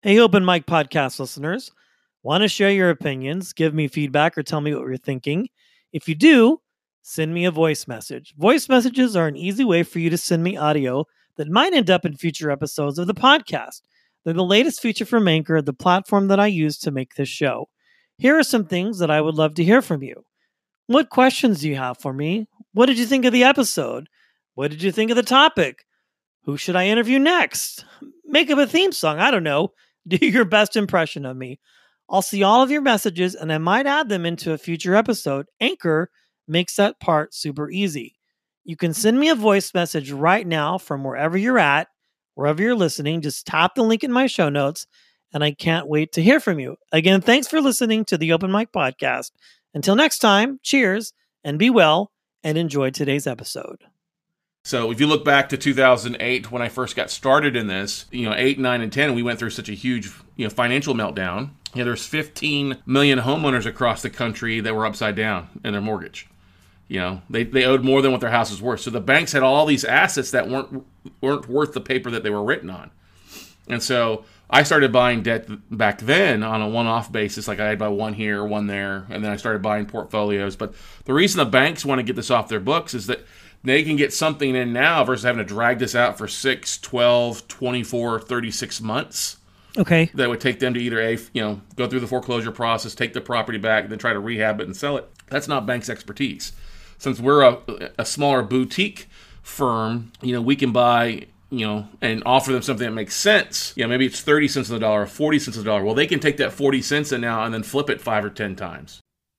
Hey, Open Mic Podcast listeners. Want to share your opinions, give me feedback, or tell me what you're thinking? If you do, send me a voice message. Voice messages are an easy way for you to send me audio that might end up in future episodes of the podcast. They're the latest feature from Anchor, the platform that I use to make this show. Here are some things that I would love to hear from you. What questions do you have for me? What did you think of the episode? What did you think of the topic? Who should I interview next? Make up a theme song. I don't know. Do your best impression of me. I'll see all of your messages and I might add them into a future episode. Anchor makes that part super easy. You can send me a voice message right now from wherever you're at, wherever you're listening. Just tap the link in my show notes and I can't wait to hear from you. Again, thanks for listening to the Open Mic Podcast. Until next time, cheers and be well and enjoy today's episode. So if you look back to 2008, when I first got started in this, 8, 9, and 10, we went through such a huge, financial meltdown. There's 15 million homeowners across the country that were upside down in their mortgage. They owed more than what their house was worth. So the banks had all these assets that weren't worth the paper that they were written on. And so I started buying debt back then on a one-off basis. Like I'd buy one here, one there, and then I started buying portfolios. But the reason the banks want to get this off their books is that they can get something in now versus having to drag this out for 6, 12, 24, 36 months. Okay. That would take them to either go through the foreclosure process, take the property back, then try to rehab it and sell it. That's not banks' expertise. Since we're a smaller boutique firm, we can buy, and offer them something that makes sense. Maybe it's 30 cents on the dollar or 40 cents on the dollar. Well, they can take that 40 cents now and then flip it 5 or 10 times.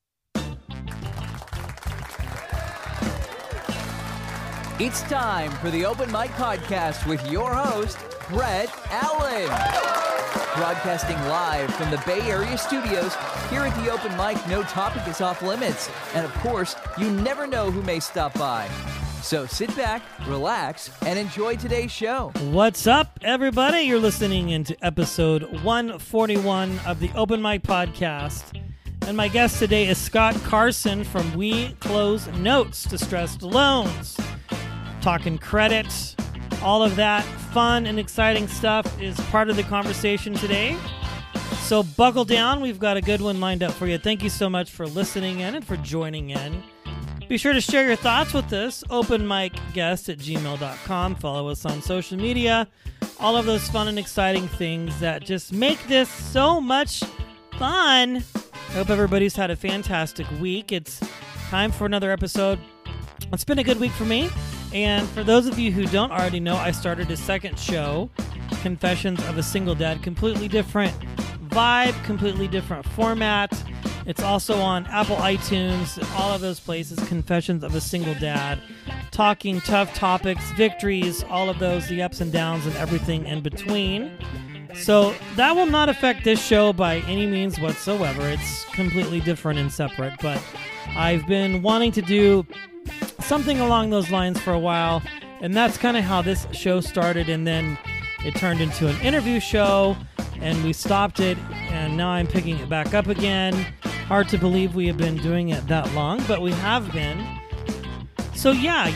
It's time for the Open Mic Podcast with your host, Brett Allen. Broadcasting live from the Bay Area studios, here at the Open Mic, no topic is off limits. And of course, you never know who may stop by. So sit back, relax, and enjoy today's show. What's up, everybody? You're listening into episode 141 of the Open Mic Podcast. And my guest today is Scott Carson from We Close Notes, Distressed Loans. Talking credit, all of that fun and exciting stuff is part of the conversation today. So buckle down. We've got a good one lined up for you. Thank you so much for listening in and for joining in. Be sure to share your thoughts with us. openmicguest@gmail.com. Follow us on social media. All of those fun and exciting things that just make this so much fun. I hope everybody's had a fantastic week. It's time for another episode. It's been a good week for me. And for those of you who don't already know, I started a second show, Confessions of a Single Dad. Completely different vibe, completely different format. It's also on Apple iTunes, all of those places, Confessions of a Single Dad. Talking tough topics, victories, all of those, the ups and downs and everything in between. So that will not affect this show by any means whatsoever. It's completely different and separate. But I've been wanting to do something along those lines for a while, and that's kind of how this show started, and then it turned into an interview show, and we stopped it, and now I'm picking it back up again. Hard to believe we have been doing it that long, but we have been. So yeah.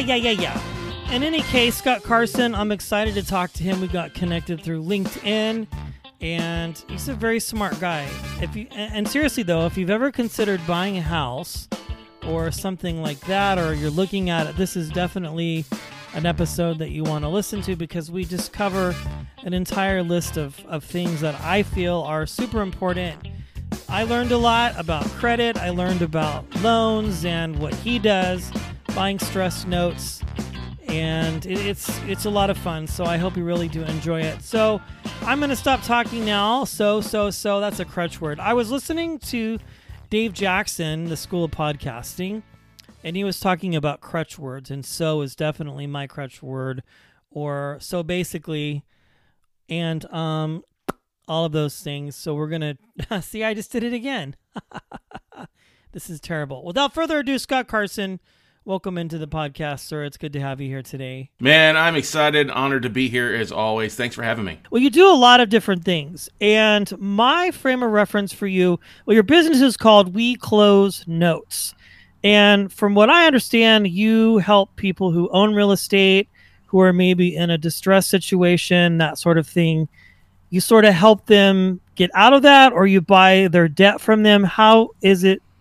In any case, Scott Carson, I'm excited to talk to him. We got connected through LinkedIn, and he's a very smart guy. And seriously though, if you've ever considered buying a house or something like that, or you're looking at it, this is definitely an episode that you want to listen to, because we just cover an entire list of things that I feel are super important. I learned a lot about credit. I learned about loans and what he does, buying stress notes, and it's a lot of fun. So I hope you really do enjoy it. So I'm going to stop talking now. So that's a crutch word. I was listening to Dave Jackson, the School of Podcasting, and he was talking about crutch words, and so is definitely my crutch word, or so basically, and all of those things. So we're gonna see, I just did it again. This is terrible. Without further ado, Scott Carson, welcome into the podcast, sir. It's good to have you here today. Man, I'm excited, honored to be here as always. Thanks for having me. Well, you do a lot of different things, and my frame of reference for you, well, your business is called We Close Notes, and from what I understand, you help people who own real estate, who are maybe in a distressed situation, that sort of thing, you sort of help them get out of that, or you buy their debt from them? How does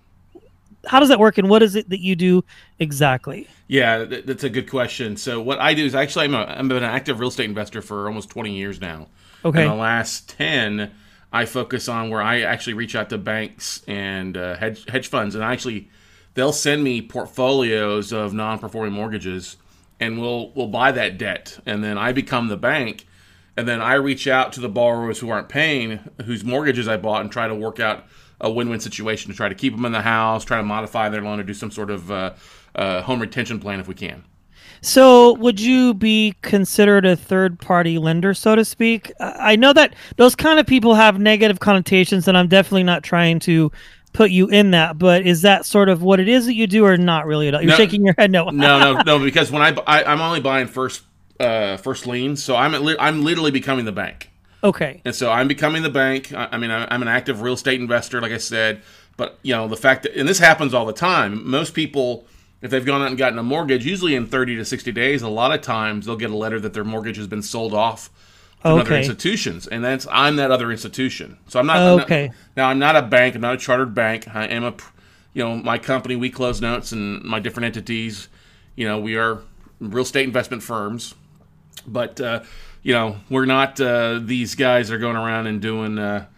that work, and what is it that you do exactly? Yeah, that's a good question. So what I do is actually I'm an active real estate investor for almost 20 years now. Okay. In the last 10, I focus on where I actually reach out to banks and hedge funds, and they'll send me portfolios of non-performing mortgages, and we'll buy that debt, and then I become the bank, and then I reach out to the borrowers who aren't paying, whose mortgages I bought, and try to work out a win-win situation to try to keep them in the house, try to modify their loan, or do some sort of home retention plan if we can. So would you be considered a third-party lender, so to speak? I know that those kind of people have negative connotations, and I'm definitely not trying to put you in that, but is that sort of what it is that you do, or not really at all? You're shaking your head no. No, because when I'm only buying first lien, so I'm literally becoming the bank. Okay. And so I'm becoming the bank. I'm an active real estate investor, like I said, but the fact that, and this happens all the time, most people, if they've gone out and gotten a mortgage, usually in 30 to 60 days, a lot of times they'll get a letter that their mortgage has been sold off to other institutions, and I'm that other institution. So I'm not. Now I'm not a bank. I'm not a chartered bank. I am my company. We close notes, and my different entities. We are real estate investment firms, but we're not these guys that are going around and doing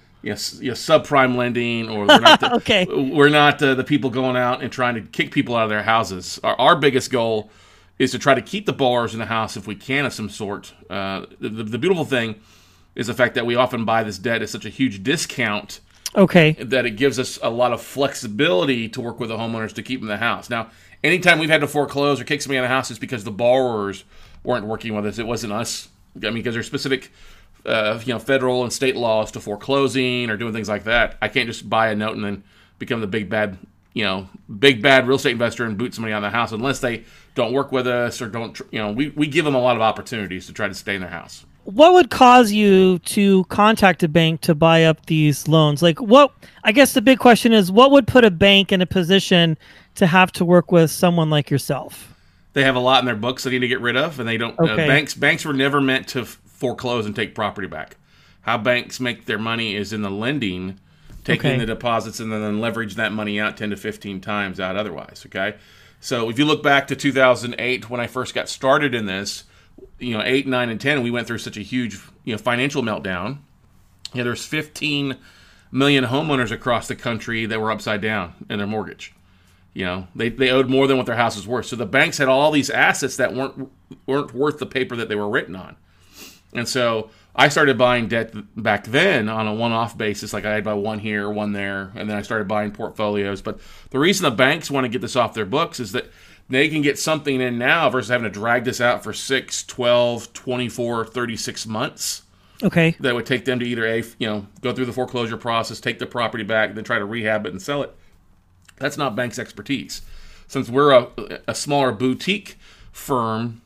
subprime lending, or we're not we're not the people going out and trying to kick people out of their houses. Our biggest goal is to try to keep the borrowers in the house if we can, of some sort. The beautiful thing is the fact that we often buy this debt at such a huge discount that it gives us a lot of flexibility to work with the homeowners to keep them in the house. Now, anytime we've had to foreclose or kick somebody out of the house, it's because the borrowers weren't working with us. It wasn't us. Because there's specific federal and state laws to foreclosing or doing things like that. I can't just buy a note and then become the big bad real estate investor and boot somebody out of the house unless they don't work with us or don't. We give them a lot of opportunities to try to stay in their house. What would cause you to contact a bank to buy up these loans? I guess the big question is, what would put a bank in a position to have to work with someone like yourself? They have a lot in their books they need to get rid of, and they don't. Banks were never meant to foreclose and take property back. How banks make their money is in the lending, taking the deposits and then leverage that money out 10 to 15 times out otherwise. Okay, so if you look back to 2008 when I first got started in this, 8, 9, and 10, we went through such a huge financial meltdown. There's 15 million homeowners across the country that were upside down in their mortgage. They owed more than what their house was worth. So the banks had all these assets that weren't worth the paper that they were written on. And so I started buying debt back then on a one-off basis. Like I'd buy one here, one there, and then I started buying portfolios. But the reason the banks want to get this off their books is that they can get something in now versus having to drag this out for 6, 12, 24, 36 months. Okay. That would take them to either go through the foreclosure process, take the property back, then try to rehab it and sell it. That's not banks' expertise. Since we're a smaller boutique firm,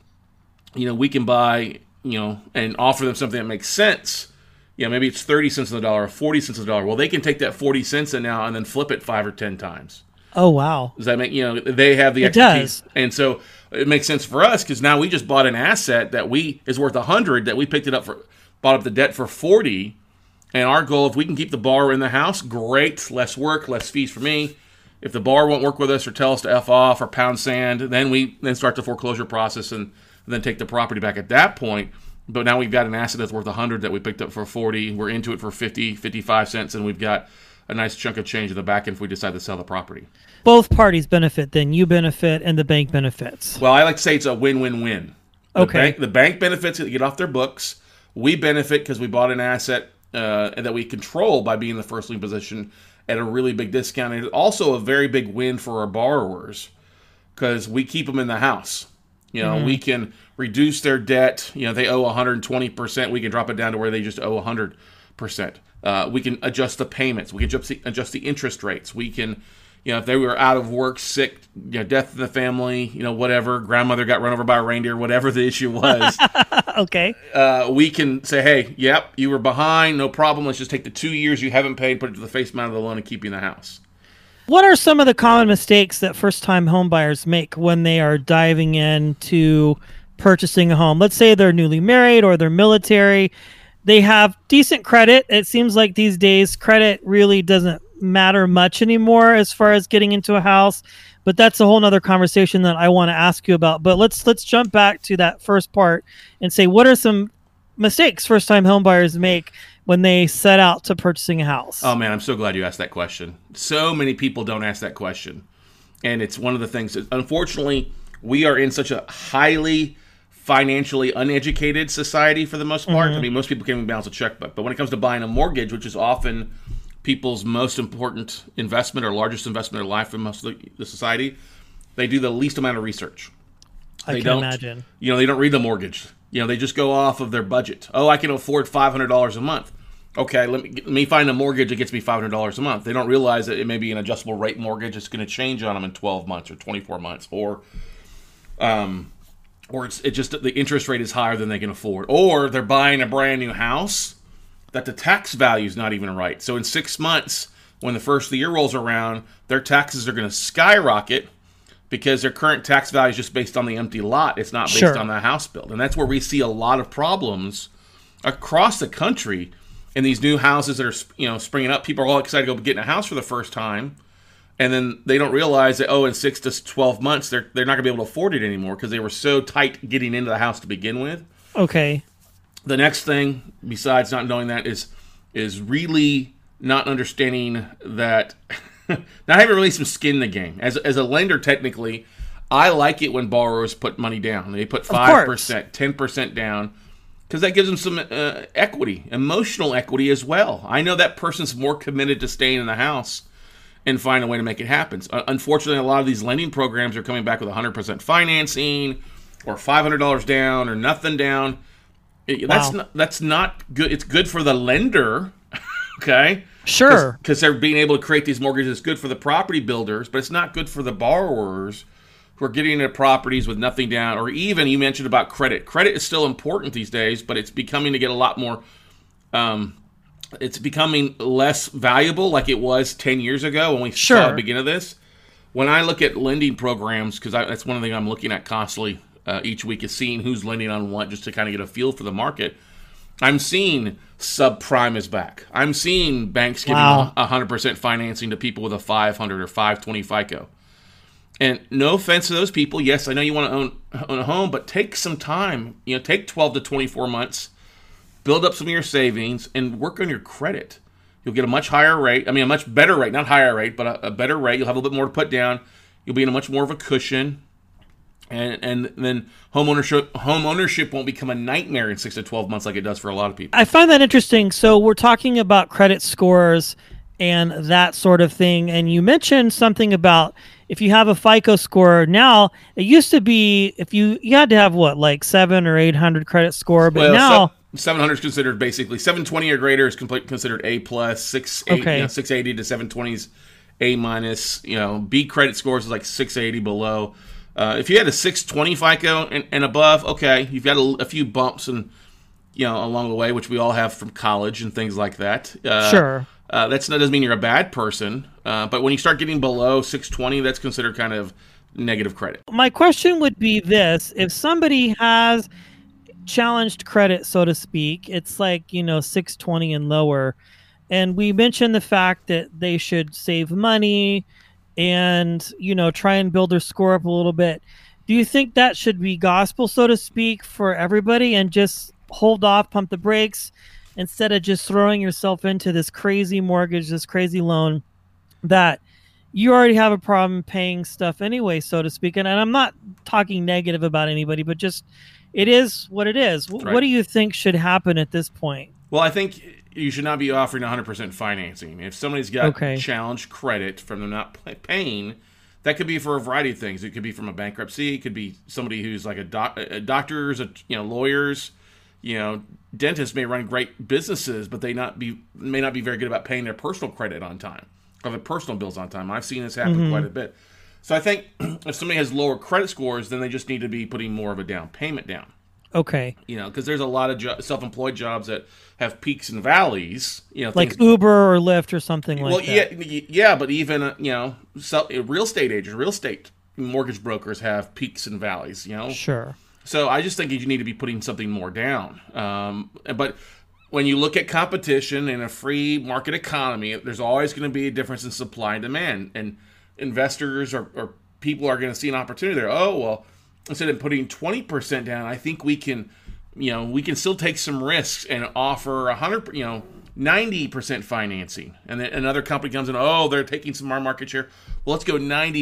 we can buy, and offer them something that makes sense. Maybe it's 30 cents on the dollar or 40 cents on the dollar. Well, they can take that 40 cents in now and then flip it 5 or 10 times. Oh, wow. Does that make, they have the expertise. It does. And so it makes sense for us because now we just bought an asset that is worth 100 that we picked it up bought up the debt for 40. And our goal, if we can keep the borrower in the house, great. Less work, less fees for me. If the borrower won't work with us or tell us to F off or pound sand, then we start the foreclosure process and then take the property back at that point. But now we've got an asset that's worth 100 that we picked up for 40. We're into it for 50, 55 cents, and we've got a nice chunk of change in the back end if we decide to sell the property. Both parties benefit then. You benefit and the bank benefits. Well, I like to say it's a win-win-win. The bank benefits to get off their books. We benefit because we bought an asset that we control by being in the first lien position at a really big discount. And it's also a very big win for our borrowers because we keep them in the house. We can reduce their debt. They owe 120%. We can drop it down to where they just owe 100%. We can adjust the payments. We can adjust the interest rates. We can, if they were out of work, sick, death in the family, whatever, grandmother got run over by a reindeer, whatever the issue was. Okay. We can say, hey, yep, you were behind, no problem. Let's just take the 2 years you haven't paid, put it to the face amount of the loan, and keep you in the house. What are some of the common mistakes that first-time home buyers make when they are diving into purchasing a home? Let's say they're newly married or they're military. they have decent credit. It seems like these days credit really doesn't matter much anymore as far as getting into a house. But that's a whole nother conversation that I want to ask you about. But let's jump back to that first part and say, what are some mistakes first-time home buyers make when they set out to purchasing a house? Oh, man, I'm so glad you asked that question. So many people don't ask that question. And it's one of the things that, unfortunately, we are in such a highly financially uneducated society for the most part. I mean, most people can't even balance a checkbook. But when it comes to buying a mortgage, which is often people's most important investment or largest investment in their life in most of the society, they do the least amount of research. I can imagine. They don't read the mortgage. They just go off of their budget. Oh, I can afford $500 a month. Okay, let me find a mortgage that gets me $500 a month. They don't realize that it may be an adjustable rate mortgage. It's going to change on them in 12 months or 24 months, or it's just the interest rate is higher than they can afford, or they're buying a brand new house that the tax value is not even right. So in 6 months, when the first of the year rolls around, their taxes are going to skyrocket because their current tax value is just based on the empty lot. It's not based on the house build. And that's where we see a lot of problems across the country in these new houses that are springing up. People are all excited to go get in a house for the first time, and then they don't realize that, in 6 to 12 months, they're not going to be able to afford it anymore because they were so tight getting into the house to begin with. Okay. The next thing, besides not knowing that, is really not understanding that, not having really some skin in the game. As a lender, technically, I like it when borrowers put money down. They put 5%, 10% down, because that gives them some equity, emotional equity as well. I know that person's more committed to staying in the house and find a way to make it happen. Unfortunately, a lot of these lending programs are coming back with 100% financing or $500 down or nothing down. That's not good. It's good for the lender, okay? Sure. Because they're being able to create these mortgages. It's good for the property builders, but it's not good for the borrowers who are getting into properties with nothing down. Or even, you mentioned about credit. Credit is still important these days, but it's becoming to get a lot more, it's becoming less valuable like it was 10 years ago when we saw the beginning of this. When I look at lending programs, because that's one of the things I'm looking at constantly each week, is seeing who's lending on what, just to kind of get a feel for the market. I'm seeing subprime is back. I'm seeing banks giving 100% financing to people with a 500 or 520 FICO. And no offense to those people. Yes, I know you want to own a home, but take some time. Take 12 to 24 months, build up some of your savings, and work on your credit. You'll get a much higher rate. I mean, a much better rate, not higher rate, but a better rate. You'll have a little bit more to put down. You'll be in a much more of a cushion. And then home ownership won't become a nightmare in 6 to 12 months like it does for a lot of people. I find that interesting. So we're talking about credit scores and that sort of thing. And you mentioned something about if you have a FICO score now, it used to be if you had to have like 700 or 800 credit score, but now 700 is considered basically 720 or greater is considered A plus. 680 to 720 is A minus. B credit scores is like 680 below. If you had a 620 FICO and above, okay, you've got a few bumps and along the way, which we all have from college and things like that. Sure. That doesn't mean you're a bad person, but when you start getting below 620, that's considered kind of negative credit. My question would be this: if somebody has challenged credit, so to speak, it's like 620 and lower, and we mentioned the fact that they should save money and try and build their score up a little bit. Do you think that should be gospel, so to speak, for everybody, and just hold off, pump the brakes, instead of just throwing yourself into this crazy mortgage, this crazy loan that you already have a problem paying stuff anyway, so to speak? And I'm not talking negative about anybody, but just it is what it is. Right. What do you think should happen at this point? Well, I think you should not be offering 100% financing. If somebody's got challenged credit from them not paying, that could be for a variety of things. It could be from a bankruptcy. It could be somebody who's like a doctors, lawyers. Dentists may run great businesses, but they may not be very good about paying their personal credit on time or their personal bills on time. I've seen this happen quite a bit. So I think if somebody has lower credit scores, then they just need to be putting more of a down payment down. Okay. Because there's a lot of self-employed jobs that have peaks and valleys. Like Uber or Lyft or something like that. Yeah, but even real estate agents, real estate mortgage brokers have peaks and valleys. Sure. So I just think you need to be putting something more down. But when you look at competition in a free market economy, there's always going to be a difference in supply and demand. And investors or people are going to see an opportunity there. Oh, well, instead of putting 20% down, I think we can still take some risks and offer 90% financing. And then another company comes in, oh, they're taking some of our market share. Well, let's go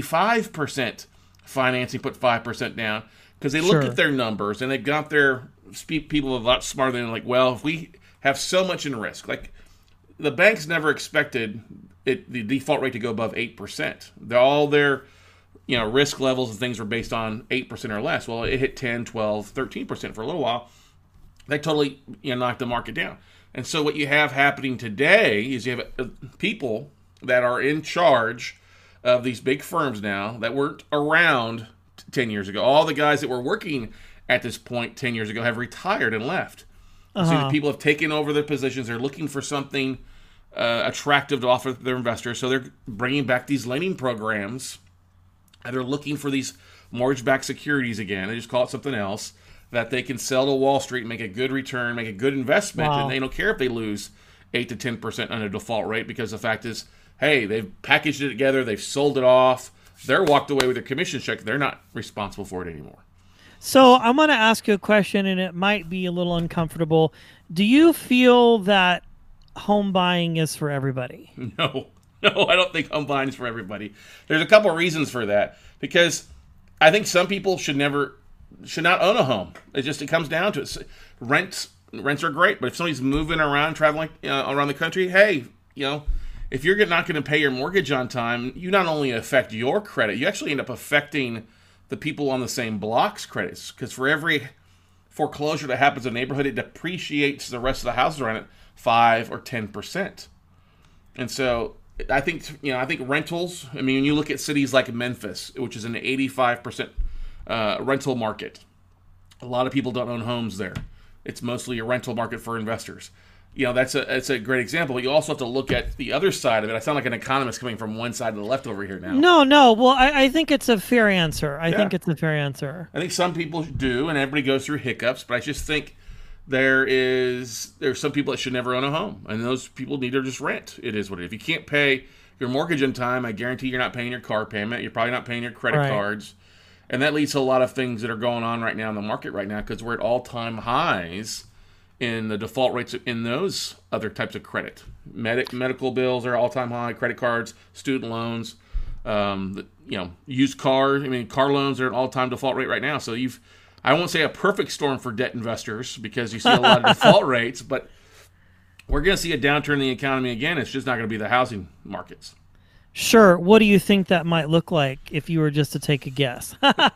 95% financing, put 5% down. Because they look at their numbers and they've got their people a lot smarter than like, well, if we have so much in risk, like the banks never expected the default rate to go above 8%. All their risk levels and things were based on 8% or less. Well, it hit 10, 12, 13% for a little while. They totally knocked the market down. And so what you have happening today is you have people that are in charge of these big firms now that weren't around 10 years ago. All the guys that were working at this point 10 years ago have retired and left. So the people have taken over their positions. They're looking for something attractive to offer their investors. So they're bringing back these lending programs. And they're looking for these mortgage-backed securities again. They just call it something else that they can sell to Wall Street and make a good return, make a good investment. Wow. And they don't care if they lose 8 to 10% on a default rate, because the fact is, hey, they've packaged it together. They've sold it off. They're walked away with their commission check. They're not responsible for it anymore. So I'm going to ask you a question, and it might be a little uncomfortable. Do you feel that home buying is for everybody? No, I don't think home buying is for everybody. There's a couple of reasons for that. Because I think some people should not own a home. It comes down to it. Rents are great, but if somebody's moving around, traveling around the country, hey, if you're not going to pay your mortgage on time, you not only affect your credit, you actually end up affecting the people on the same block's credits. Because for every foreclosure that happens in a neighborhood, it depreciates the rest of the houses around it 5 or 10%. And so I think rentals, when you look at cities like Memphis, which is an 85% rental market, a lot of people don't own homes there. It's mostly a rental market for investors. That's a great example. But you also have to look at the other side of it. I sound like an economist coming from one side to the left over here now. No. Well, I think it's a fair answer. I think some people do, and everybody goes through hiccups. But I just think there's some people that should never own a home, and those people need to just rent. It is what it is. If you can't pay your mortgage in time, I guarantee you're not paying your car payment. You're probably not paying your credit cards. And that leads to a lot of things that are going on right now in the market right now, because we're at all-time highs in the default rates in those other types of credit. Medical bills are all-time high, credit cards, student loans, used cars. Car loans are at all-time default rate right now. So I won't say a perfect storm for debt investors, because you see a lot of default rates, but we're going to see a downturn in the economy again. It's just not going to be the housing markets. Sure. What do you think that might look like if you were just to take a guess?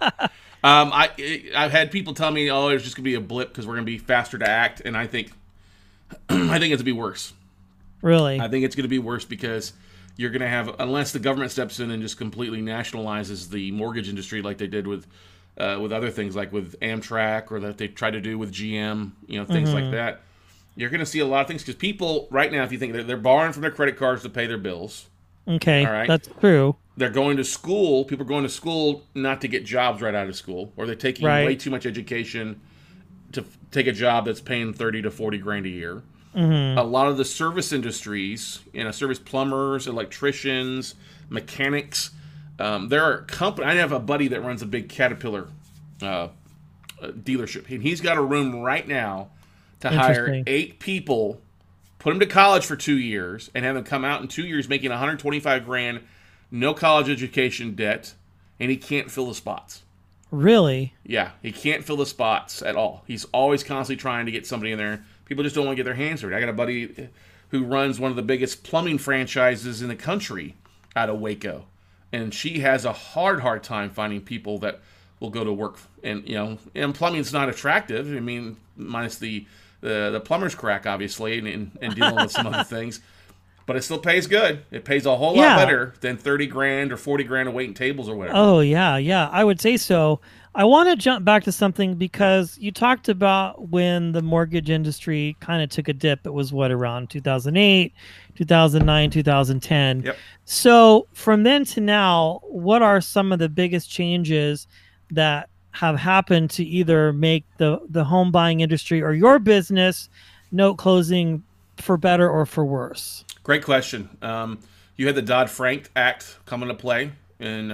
I've had people tell me, oh, it's just going to be a blip because we're going to be faster to act, and I think it's going to be worse. Really? I think it's going to be worse because you're going to have, unless the government steps in and just completely nationalizes the mortgage industry like they did with other things, like with Amtrak, or that they tried to do with GM, things like that. You're going to see a lot of things, because people right now, if you think they're borrowing from their credit cards to pay their bills. Okay, all right? That's true. They're going to school. People are going to school not to get jobs right out of school, or they're taking way too much education to take a job that's paying $30 to $40,000 a year. Mm-hmm. A lot of the service industries, service plumbers, electricians, mechanics. There are companies. I have a buddy that runs a big Caterpillar dealership, and he's got a room right now to hire 8 people, put them to college for 2 years, and have them come out in 2 years making $125,000, no college education debt, and he can't fill the spots. Really? Yeah, he can't fill the spots at all. He's always constantly trying to get somebody in there. People just don't want to get their hands dirty. I got a buddy who runs one of the biggest plumbing franchises in the country out of Waco, and she has a hard time finding people that will go to work. And plumbing's not attractive. Minus the plumber's crack, obviously, and dealing with some other things. But it still pays good. It pays a whole lot better than $30,000 or $40,000 of waiting tables or whatever. Oh, yeah, I would say so. I want to jump back to something, because you talked about when the mortgage industry kind of took a dip. It was around 2008, 2009, 2010. Yep. So from then to now, what are some of the biggest changes that have happened to either make the home buying industry or your business note closing for better or for worse? Great question. You had the Dodd-Frank Act come into play in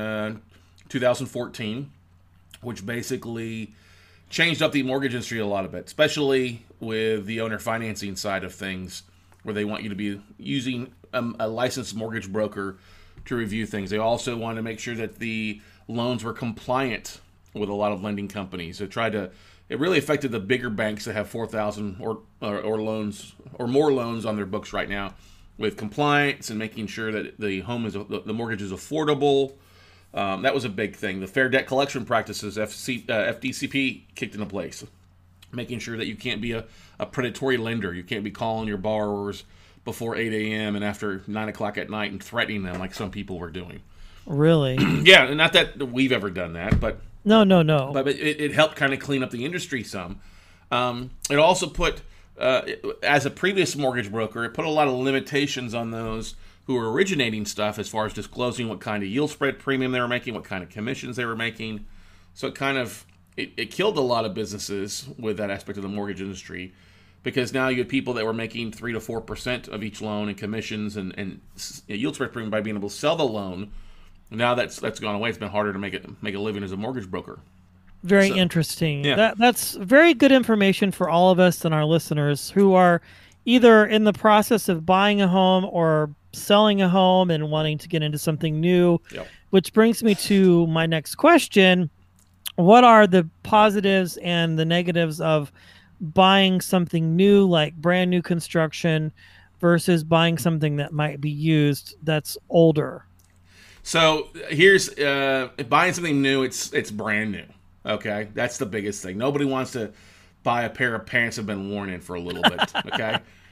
2014, which basically changed up the mortgage industry a lot of it, especially with the owner financing side of things, where they want you to be using a licensed mortgage broker to review things. They also wanted to make sure that the loans were compliant with a lot of lending companies. It really affected the bigger banks that have 4,000 or loans or more loans on their books right now, with compliance and making sure that the mortgage is affordable. That was a big thing. The Fair Debt Collection Practices, FDCP, kicked into place, making sure that you can't be a predatory lender. You can't be calling your borrowers before 8 a.m. and after 9 o'clock at night and threatening them like some people were doing. Really? Yeah, and not that we've ever done that, but No. But it helped kind of clean up the industry some. It also put, as a previous mortgage broker, it put a lot of limitations on those who were originating stuff as far as disclosing what kind of yield spread premium they were making, what kind of commissions they were making. So it killed a lot of businesses with that aspect of the mortgage industry, because now you had people that were making 3 to 4% of each loan in commissions and yield spread premium by being able to sell the loan. Now that's gone away. It's been harder to make a living as a mortgage broker. Very interesting. Yeah. That's very good information for all of us and our listeners who are either in the process of buying a home or selling a home and wanting to get into something new. Yep. Which brings me to my next question. What are the positives and the negatives of buying something new, like brand new construction, versus buying something that might be used that's older? So here's buying something new. It's brand new. Okay, that's the biggest thing. Nobody wants to buy a pair of pants that have been worn in for a little bit. Okay,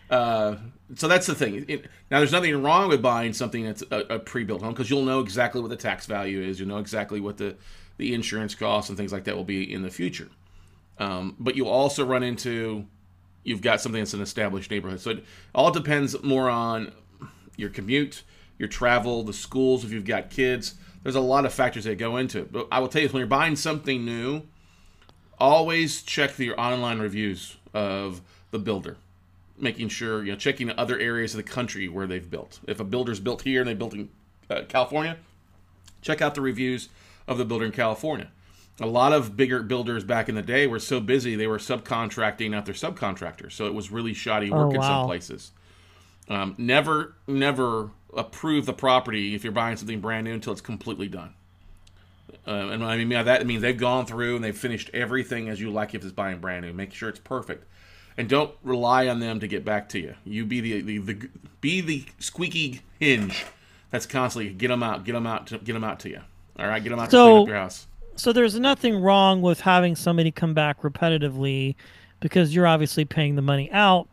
so that's the thing. Now, there's nothing wrong with buying something that's a pre-built home, because you'll know exactly what the tax value is. You'll know exactly what the insurance costs and things like that will be in the future. But you'll also run into, you've got something that's an established neighborhood. So it all depends more on your commute, your travel, the schools, if you've got kids. There's a lot of factors that go into it. But I will tell you, when you're buying something new, always check your online reviews of the builder, making sure, checking other areas of the country where they've built. If a builder's built here and they built in California, check out the reviews of the builder in California. A lot of bigger builders back in the day were so busy they were subcontracting out their subcontractors, so it was really shoddy work in some places. Never approve the property if you're buying something brand new until it's completely done. And I mean, that means they've gone through and they've finished everything as you like if it's buying brand new. Make sure it's perfect, and don't rely on them to get back to you. You be the squeaky hinge that's constantly get them out to you. All right, get them out to clean up your house. So there's nothing wrong with having somebody come back repetitively, because you're obviously paying the money out,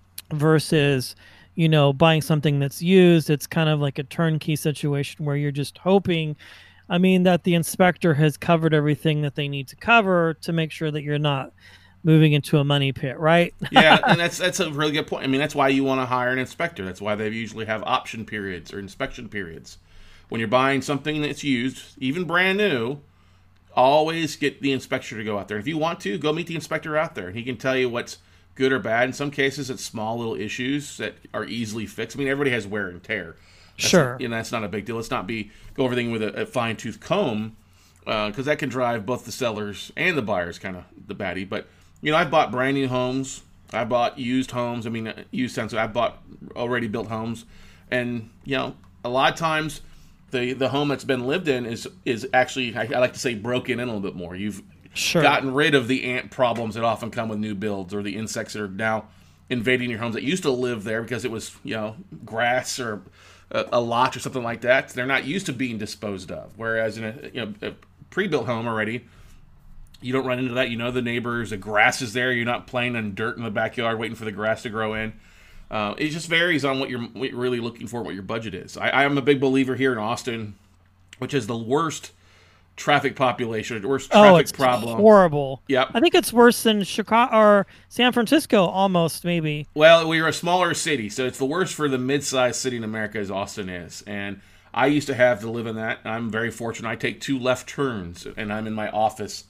versus buying something that's used. It's kind of like a turnkey situation where you're just hoping, that the inspector has covered everything that they need to cover to make sure that you're not moving into a money pit, right? Yeah, and that's a really good point. That's why you want to hire an inspector. That's why they usually have option periods or inspection periods. When you're buying something that's used, even brand new, always get the inspector to go out there. If you want to, go meet the inspector out there, and he can tell you what's good or bad. In some cases, it's small little issues that are easily fixed. Everybody has wear and tear. Sure. That's not a big deal. Let's not go over everything with a fine-tooth comb, because that can drive both the sellers and the buyers kind of the baddie. But, I've bought brand new homes. I bought used homes. Used sense. I bought already built homes. And, a lot of times the home that's been lived in is actually, I like to say, broken in a little bit more. You've gotten rid of the ant problems that often come with new builds, or the insects that are now invading your homes that used to live there because it was, grass or a lot or something like that. They're not used to being disposed of. Whereas in a pre-built home already, you don't run into that. The neighbors, the grass is there. You're not playing in dirt in the backyard waiting for the grass to grow in. It just varies on what you're really looking for, what your budget is. I am a big believer here in Austin, which is the worst traffic population, worst traffic problem. Horrible. Yep. I think it's worse than Chicago or San Francisco, almost, maybe. Well, we're a smaller city, so it's the worst for the mid-sized city in America as Austin is. And I used to have to live in that. I'm very fortunate. I take 2 left turns, and I'm in my office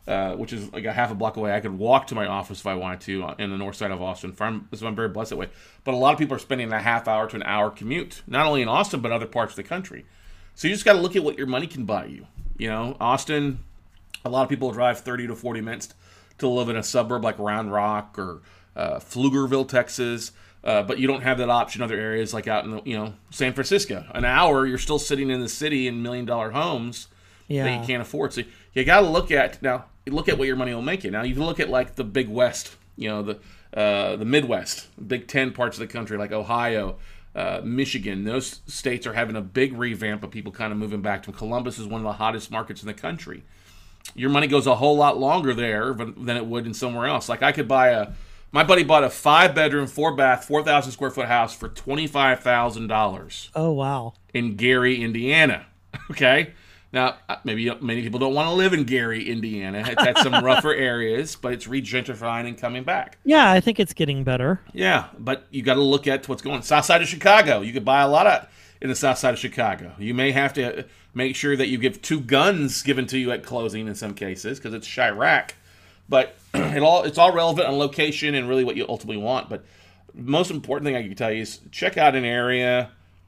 which is like a half a block away. I could walk to my office if I wanted to in the north side of Austin. So I'm very blessed that way. But a lot of people are spending a half hour to an hour commute, not only in Austin, but other parts of the country. So you just got to look at what your money can buy you. You know, Austin, a lot of people drive 30 to 40 minutes to live in a suburb like Round Rock or Pflugerville, Texas. But you don't have that option in other areas like out in San Francisco. An hour, you're still sitting in the city in $1 million homes that you can't afford. So you got to look at what your money will make you. Now you can look at like the Big West, the Midwest, Big Ten parts of the country like Ohio, Michigan. Those states are having a big revamp of people kind of moving back to them. Columbus is one of the hottest markets in the country. Your money goes a whole lot longer there than it would in somewhere else. Like I could buy my buddy bought a 5-bedroom, 4-bath, 4,000 square foot house for $25,000. Oh, wow. In Gary, Indiana. Okay? Now, maybe many people don't want to live in Gary, Indiana. It's had some rougher areas, but it's regentrifying and coming back. Yeah, I think it's getting better. Yeah, but you got to look at what's going on. South side of Chicago. You could buy a lot of in the south side of Chicago. You may have to make sure that you give 2 guns given to you at closing in some cases because it's Chirac. But it's all relevant on location and really what you ultimately want. But the most important thing I can tell you is check out an area,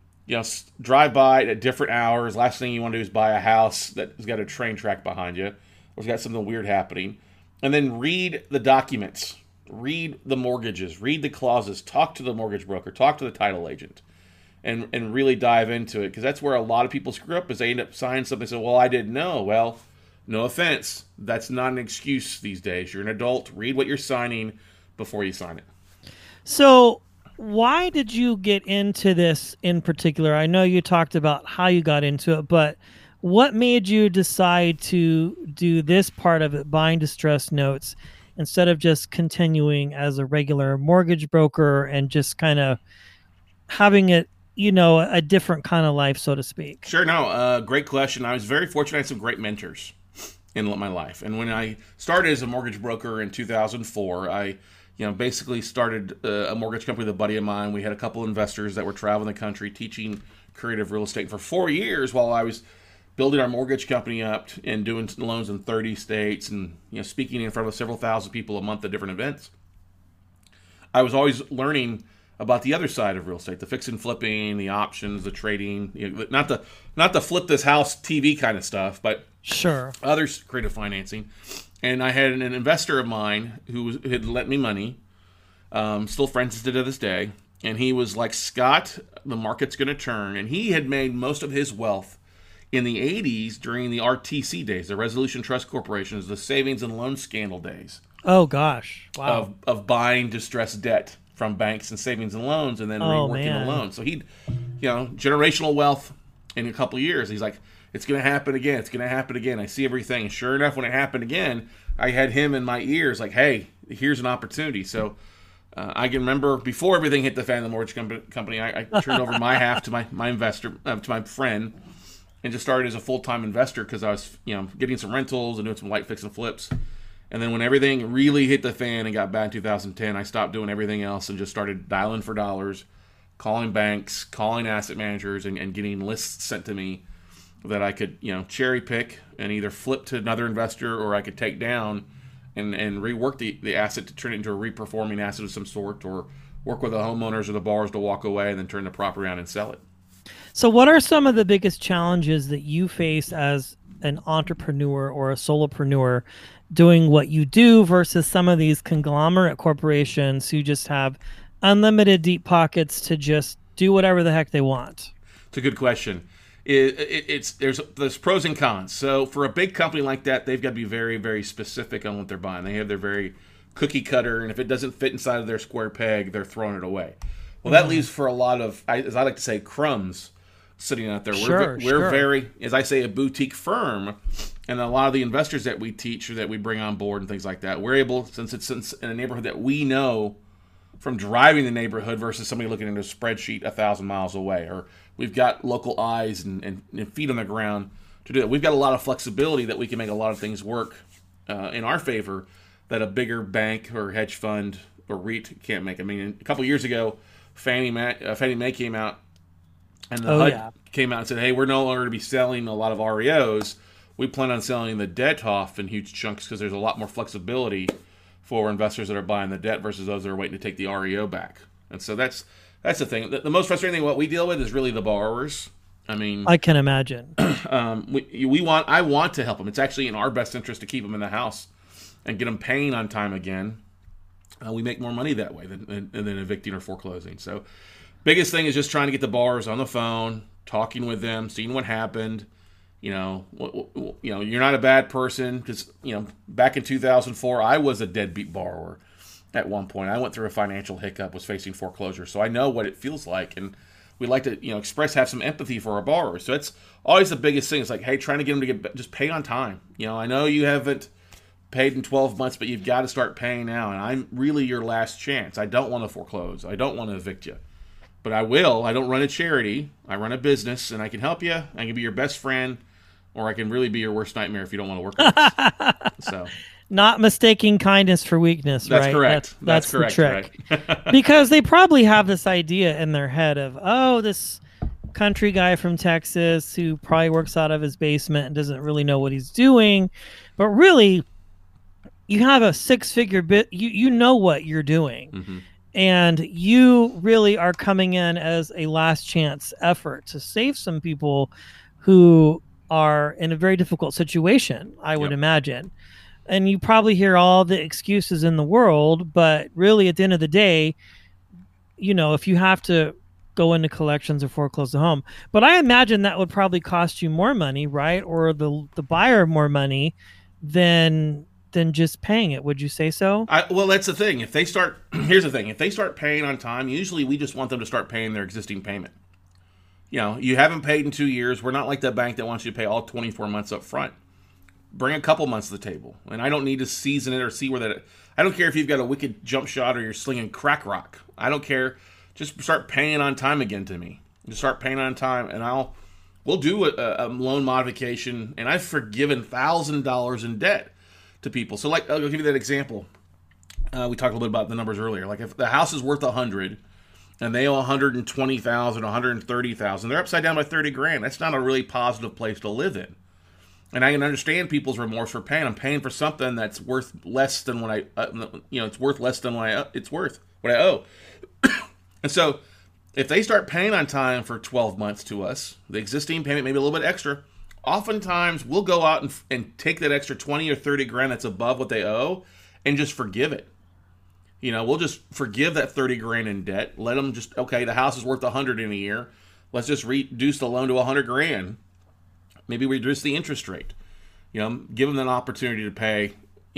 drive by at different hours. Last thing you want to do is buy a house that's got a train track behind you or it's got something weird happening. And then read the documents, read the mortgages, read the clauses, talk to the mortgage broker, talk to the title agent, and really dive into it. Because that's where a lot of people screw up is they end up signing something and say, well, I didn't know. Well, no offense, that's not an excuse these days. You're an adult. Read what you're signing before you sign it. So why did you get into this in particular? I know you talked about how you got into it, but what made you decide to do this part of it, buying distressed notes, instead of just continuing as a regular mortgage broker and just kind of having it, a different kind of life, so to speak? Sure, no, great question. I was very fortunate. I had some great mentors in my life. And when I started as a mortgage broker in 2004, I basically started a mortgage company with a buddy of mine. We had a couple investors that were traveling the country teaching creative real estate for 4 years while I was building our mortgage company up and doing loans in 30 states and speaking in front of several thousand people a month at different events. I was always learning about the other side of real estate, the fix and flipping, the options, the trading, not the flip this house TV kind of stuff, but sure, other creative financing. And I had an investor of mine who had lent me money, still friends to this day, and he was like, Scott, the market's going to turn. And he had made most of his wealth in the 80s during the RTC days, the Resolution Trust Corporations, the savings and loan scandal days. Oh, gosh. Wow. Of buying distressed debt from banks and savings and loans and then reworking the loan. So he'd, generational wealth in a couple of years. He's like, it's going to happen again. It's going to happen again. I see everything. And sure enough, when it happened again, I had him in my ears like, hey, here's an opportunity. So I can remember before everything hit the fan of the mortgage company, I turned over my half to my investor, to my friend, and just started as a full-time investor because I was, getting some rentals and doing some light fix and flips. And then when everything really hit the fan and got bad in 2010, I stopped doing everything else and just started dialing for dollars, calling banks, calling asset managers, and getting lists sent to me that I could, cherry pick and either flip to another investor or I could take down and rework the asset to turn it into a reperforming asset of some sort, or work with the homeowners or the borrowers to walk away and then turn the property around and sell it. So what are some of the biggest challenges that you face as an entrepreneur or a solopreneur doing what you do versus some of these conglomerate corporations who just have unlimited deep pockets to just do whatever the heck they want? It's a good question. There's pros and cons. So for a big company like that, they've got to be very, very specific on what they're buying. They have their very cookie cutter, and if it doesn't fit inside of their square peg, they're throwing it away. Well, that leaves for a lot of, as I like to say, crumbs sitting out there. We're very, as I say, a boutique firm, and a lot of the investors that we teach or that we bring on board and things like that, we're able, since it's in a neighborhood that we know from driving the neighborhood versus somebody looking at a spreadsheet 1,000 miles away, or we've got local eyes and feet on the ground to do that. We've got a lot of flexibility that we can make a lot of things work in our favor that a bigger bank or hedge fund or REIT can't make. I mean, a couple of years ago, Fannie Mae came out, and the HUD came out and said, hey, we're no longer going to be selling a lot of REOs. we plan on selling the debt off in huge chunks because there's a lot more flexibility for investors that are buying the debt versus those that are waiting to take the REO back. And so that's the thing. The most frustrating thing what we deal with is really the borrowers. I mean, I can imagine. I want to help them. It's actually in our best interest to keep them in the house and get them paying on time again. We make more money that way than evicting or foreclosing. So biggest thing is just trying to get the borrowers on the phone, talking with them, seeing what happened. You're not a bad person because, back in 2004, I was a deadbeat borrower at one point. I went through a financial hiccup, was facing foreclosure. So I know what it feels like. And we like to, have some empathy for our borrowers. So that's always the biggest thing. It's like, hey, trying to get them to just pay on time. I know you haven't paid in 12 months, but you've got to start paying now. And I'm really your last chance. I don't want to foreclose. I don't want to evict you. But I will. I don't run a charity. I run a business, and I can help you. I can be your best friend, or I can really be your worst nightmare if you don't want to work with us. So, not mistaking kindness for weakness, that's right? Correct. That's correct. The trick. Right? Because they probably have this idea in their head of, this country guy from Texas who probably works out of his basement and doesn't really know what he's doing. But really, you have a six-figure bit. You know what you're doing. Mm-hmm. And you really are coming in as a last chance effort to save some people who are in a very difficult situation, I would imagine. And you probably hear all the excuses in the world, but really at the end of the day, if you have to go into collections or foreclose the home. But I imagine that would probably cost you more money, right? Or the buyer more money than just paying it. Would you say so? Well, that's the thing. Here's the thing. If they start paying on time, usually we just want them to start paying their existing payment. You haven't paid in 2 years. We're not like the bank that wants you to pay all 24 months up front. Bring a couple months to the table. And I don't need to season it or see I don't care if you've got a wicked jump shot or you're slinging crack rock. I don't care. Just start paying on time again to me. Just start paying on time, and we'll do a loan modification. And I've forgiven $1,000 in debt to people. So, I'll give you that example. We talked a little bit about the numbers earlier. Like, if the house is worth $100,000 and they owe $120,000, $130,000, they're upside down by $30,000. That's not a really positive place to live in. And I can understand people's remorse for paying. I'm paying for something that's worth less than what it's worth less than what I owe. And so, if they start paying on time for 12 months to us, the existing payment maybe a little bit extra. Oftentimes, we'll go out and take that extra $20,000 or $30,000 that's above what they owe and just forgive it. We'll just forgive that $30,000 in debt. Let them the house is worth $100,000 in a year. Let's just reduce the loan to $100,000. Maybe reduce the interest rate. Give them an opportunity to pay,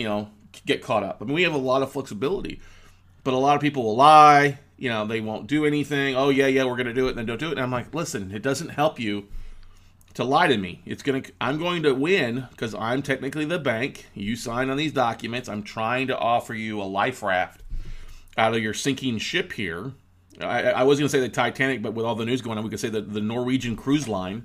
get caught up. I mean, we have a lot of flexibility. But a lot of people will lie. They won't do anything. Oh, yeah, we're going to do it, and then don't do it. And I'm like, listen, it doesn't help you to lie to me. I'm going to win because I'm technically the bank. You sign on these documents. I'm trying to offer you a life raft out of your sinking ship here. I was going to say the Titanic, but with all the news going on, we could say the Norwegian Cruise Line.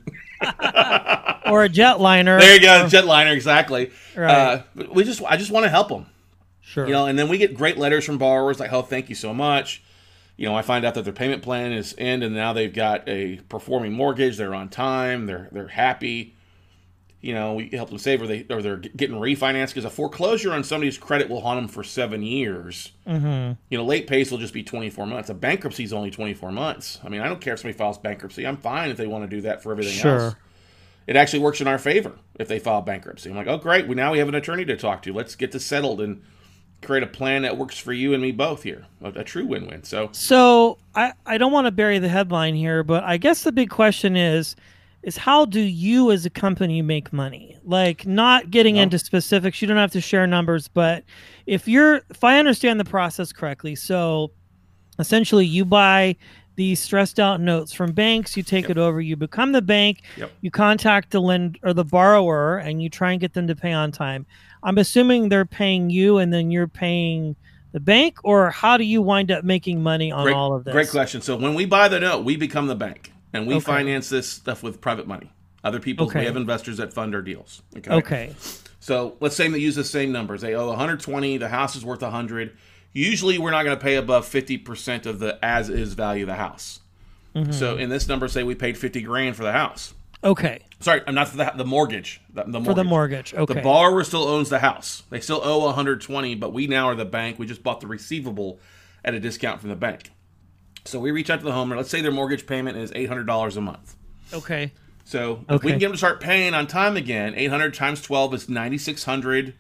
Or a jetliner. There you go, jetliner, exactly. Right. But I just want to help them. Sure. And then we get great letters from borrowers like, oh, thank you so much. I find out that their payment plan is end, and now they've got a performing mortgage. They're on time. They're happy. We help them save, or they're getting refinanced, because a foreclosure on somebody's credit will haunt them for 7 years. Mm-hmm. Late pays will just be 24 months. A bankruptcy is only 24 months. I mean, I don't care if somebody files bankruptcy. I'm fine if they want to do that for everything else. It actually works in our favor if they file bankruptcy. I'm like, oh, great. Now we have an attorney to talk to. Let's get this settled and create a plan that works for you and me both here. A true win-win. So I don't want to bury the headline here, but I guess the big question is how do you as a company make money? Like, not getting into specifics, you don't have to share numbers, but if I understand the process correctly, so essentially you buy these stressed out notes from banks, you take it over, you become the bank, you contact the lender or the borrower, and you try and get them to pay on time. I'm assuming they're paying you and then you're paying the bank, or how do you wind up making money on all of this? Great question. So when we buy the note, we become the bank, and we finance this stuff with private money. Other people, we have investors that fund our deals. Okay. So let's say they use the same numbers. They owe 120. The house is worth 100. Usually, we're not going to pay above 50% of the as-is value of the house. Mm-hmm. So in this number, say we paid $50,000 for the house. Okay. Sorry, I'm not for the mortgage. The mortgage. For the mortgage. Okay. The borrower still owns the house. They still owe 120, but we now are the bank. We just bought the receivable at a discount from the bank. So we reach out to the homeowner. Let's say their mortgage payment is $800 a month. Okay. So if we can get them to start paying on time again, 800 times 12 is 9,600.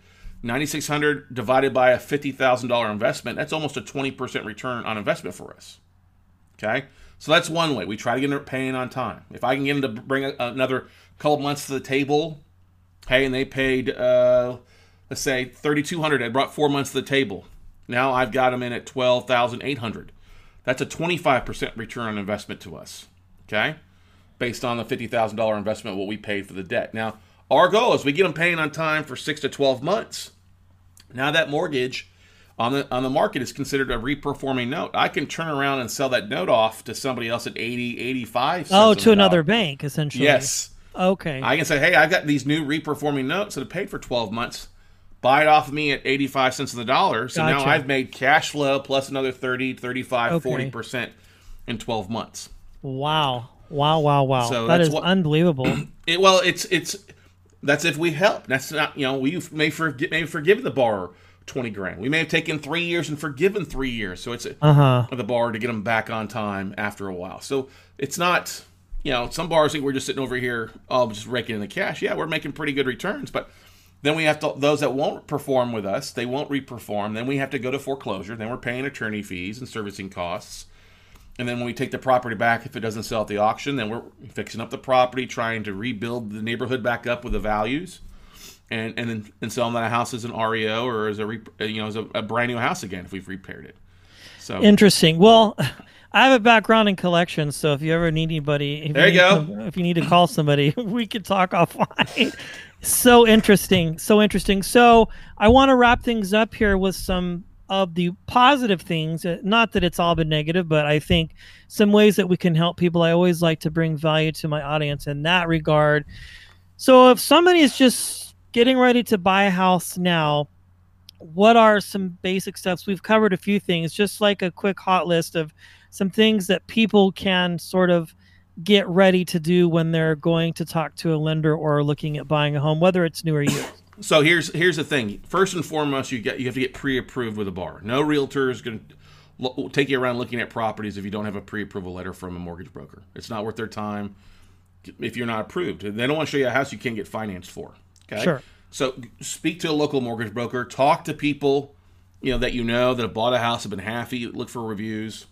9,600 divided by a $50,000 investment, that's almost a 20% return on investment for us. Okay? So that's one way. We try to get them paying on time. If I can get them to bring another couple months to the table, hey, and they paid, let's say, $3,200. I brought 4 months to the table. Now I've got them in at $12,800. That's a 25% return on investment to us. Okay? Based on the $50,000 investment, what we paid for the debt. Now, our goal is we get them paying on time for 6 to 12 months. Now that mortgage on the market is considered a reperforming note. I can turn around and sell that note off to somebody else at 80, 85 cents. Oh, to another bank, essentially. Yes. Okay. I can say, hey, I've got these new reperforming notes that have paid for 12 months. Buy it off of me at 85 cents on the dollar. So Gotcha. now I've made cash flow plus another 30, 35, Okay. 40% in 12 months. Wow. Wow. So that that's is what- unbelievable. It's that's if we help. That's not, we may forgive the borrower $20,000. We may have taken 3 years and forgiven 3 years. So it's the borrower to get them back on time after a while. So it's not, some borrowers think we're just sitting over here, just raking in the cash. Yeah, we're making pretty good returns, but then we have to, those that won't perform with us, they won't reperform. Then we have to go to foreclosure. Then we're paying attorney fees and servicing costs. And then when we take the property back, if it doesn't sell at the auction, then we're fixing up the property, trying to rebuild the neighborhood back up with the values, and then selling that house as an REO or as a brand new house again if we've repaired it. So Interesting. Well, I have a background in collections, so if you ever need anybody, if you need to call somebody, we could talk offline. So interesting. So I want to wrap things up here with some of the positive things. Not that it's all been negative, but I think some ways that we can help people. I always like to bring value to my audience in that regard. So if somebody is just getting ready to buy a house now, what are some basic steps? We've covered a few things, just like a quick hot list of some things that people can sort of get ready to do when they're going to talk to a lender or looking at buying a home, whether it's new or used. So here's the thing. First and foremost, you have to get pre-approved with a borrower. No realtor is going to take you around looking at properties if you don't have a pre-approval letter from a mortgage broker. It's not worth their time if you're not approved. They don't want to show you a house you can't get financed for. Okay? Sure. So speak to a local mortgage broker. Talk to people that that have bought a house, have been happy. Look for reviews.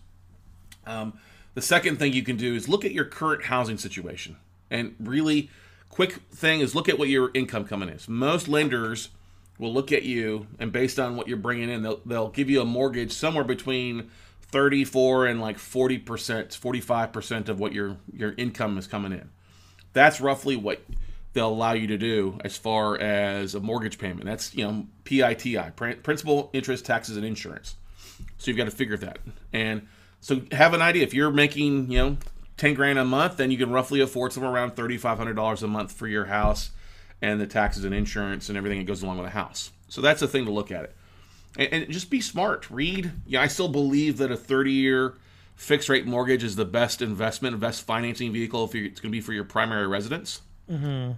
The second thing you can do is look at your current housing situation. And really quick thing is look at what your income coming is. Most lenders will look at you, and based on what you're bringing in, they'll give you a mortgage somewhere between 34 and like 40%, 45% of what your income is coming in. That's roughly what they'll allow you to do as far as a mortgage payment. That's, PITI, principal, interest, taxes, and insurance. So you've got to figure that. And so have an idea. If you're making, $10,000 a month, then you can roughly afford somewhere around $3,500 a month for your house and the taxes and insurance and everything that goes along with a house. So that's the thing to look at it. And just be smart. Read. I still believe that a 30-year fixed rate mortgage is the best best financing vehicle if it's going to be for your primary residence. Mm-hmm.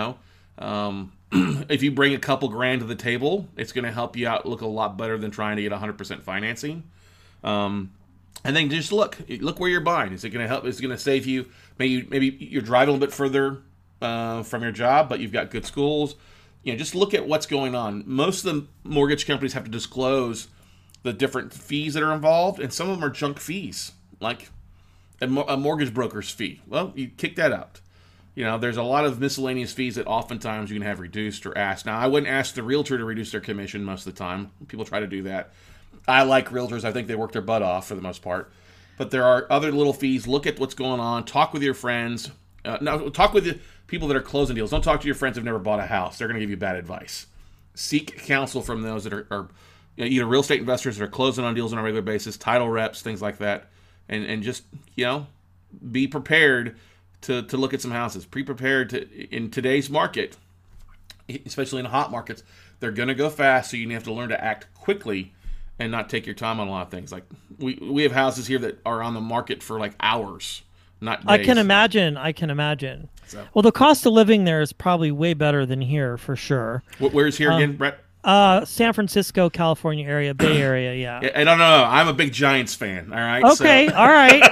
If you bring a couple grand to the table, it's going to help you out look a lot better than trying to get 100% financing. And then just look where you're buying. Is it going to help? Is it going to save you? Maybe you're driving a little bit further from your job, but you've got good schools. Just look at what's going on. Most of the mortgage companies have to disclose the different fees that are involved, and some of them are junk fees, like a mortgage broker's fee. Well, you kick that out. There's a lot of miscellaneous fees that oftentimes you can have reduced or asked. Now, I wouldn't ask the realtor to reduce their commission most of the time. People try to do that. I like realtors. I think they work their butt off for the most part. But there are other little fees. Look at what's going on. Talk with your friends. Talk with the people that are closing deals. Don't talk to your friends who've never bought a house. They're going to give you bad advice. Seek counsel from those that are either real estate investors that are closing on deals on a regular basis, title reps, things like that. And just, be prepared to look at some houses. Prepared in today's market, especially in hot markets, they're going to go fast, so you have to learn to act quickly and not take your time on a lot of things. Like we have houses here that are on the market for like hours not days. I can imagine. So. Well, the cost of living there is probably way better than here for sure. Where's here again, Brett? San Francisco, California area, Bay Area, yeah. I don't know. I'm a big Giants fan, all right? Okay, all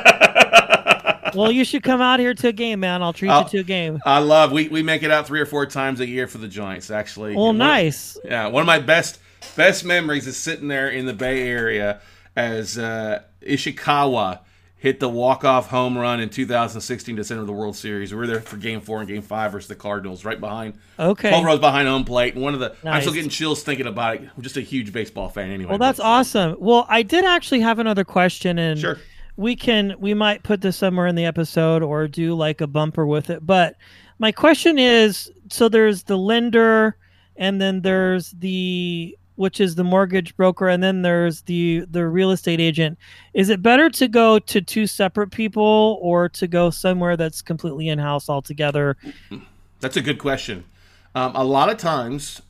right. Well, you should come out here to a game, man. I'll treat you to a game. I love, we make it out 3 or 4 times a year for the Giants, actually. Well, nice. One of my best memories is sitting there in the Bay Area as Ishikawa hit the walk-off home run in 2016 to center the World Series. We were there for Game 4 and Game 5 versus the Cardinals, right behind. Okay. 12 rows behind home plate. And I'm Nice. still getting chills thinking about it. I'm just a huge baseball fan anyway. Well, that's awesome. Well, I did actually have another question, and Sure. we might put this somewhere in the episode or do like a bumper with it. But my question is, so there's the lender, and then there's which is the mortgage broker, and then there's the real estate agent. Is it better to go to 2 separate people or to go somewhere that's completely in-house altogether? That's a good question. A lot of times,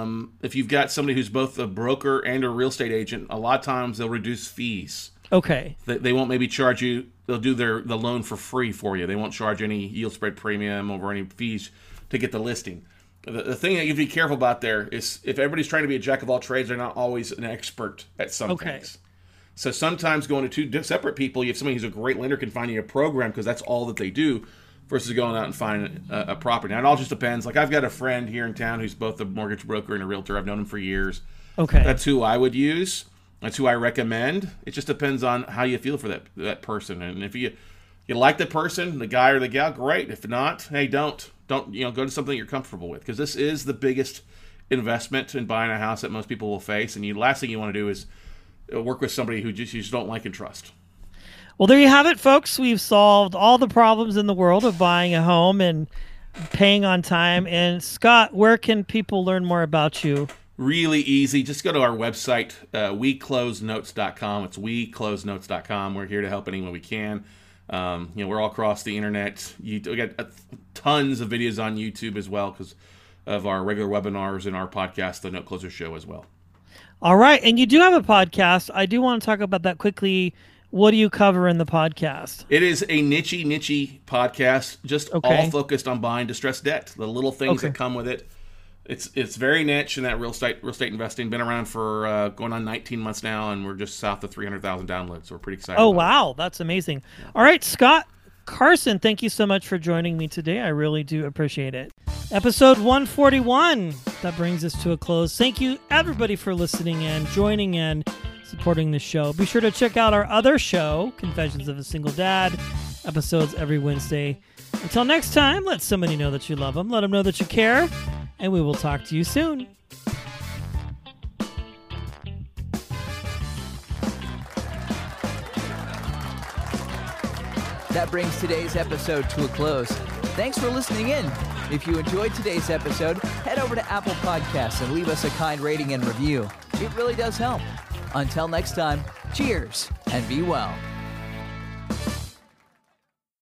if you've got somebody who's both a broker and a real estate agent, a lot of times they'll reduce fees. Okay. They won't maybe charge you. They'll do the loan for free for you. They won't charge any yield spread premium or any fees to get the listing. The thing that you have to be careful about there is if everybody's trying to be a jack of all trades, they're not always an expert at some things. So sometimes going to 2 separate people, you have somebody who's a great lender can find you a program because that's all that they do, versus going out and finding a property. Now, it all just depends. Like I've got a friend here in town who's both a mortgage broker and a realtor. I've known him for years. Okay. That's who I would use. That's who I recommend. It just depends on how you feel for that person. And if you like the person, the guy or the gal, great. If not, hey, don't go to something you're comfortable with, because this is the biggest investment in buying a house that most people will face. And the last thing you want to do is work with somebody who you just don't like and trust. Well, there you have it, folks. We've solved all the problems in the world of buying a home and paying on time. And Scott, where can people learn more about you? Really easy. Just go to our website, weclosenotes.com. It's weclosenotes.com. We're here to help anyone we can. We're all across the internet. We got tons of videos on YouTube as well because of our regular webinars and our podcast, The Note Closer Show, as well. All right. And you do have a podcast. I do want to talk about that quickly. What do you cover in the podcast? It is a niche podcast, just all focused on buying distressed debt, the little things that come with it. It's very niche in that real estate investing. Been around for going on 19 months now, and we're just south of 300,000 downloads, so we're pretty excited. Oh, wow. That's amazing. All right, Scott Carson, thank you so much for joining me today. I really do appreciate it. Episode 141. That brings us to a close. Thank you, everybody, for listening in, joining in, supporting the show. Be sure to check out our other show, Confessions of a Single Dad, episodes every Wednesday. Until next time, let somebody know that you love them. Let them know that you care. And we will talk to you soon. That brings today's episode to a close. Thanks for listening in. If you enjoyed today's episode, head over to Apple Podcasts and leave us a kind rating and review. It really does help. Until next time, cheers and be well.